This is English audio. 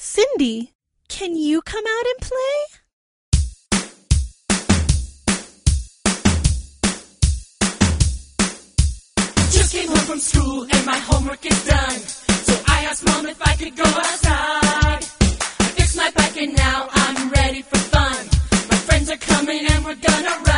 Cindy, can you come out and play? Just came home from school and my homework is done. So I asked Mom if I could go outside. I fixed my bike and now I'm ready for fun. My friends are coming and we're gonna ride.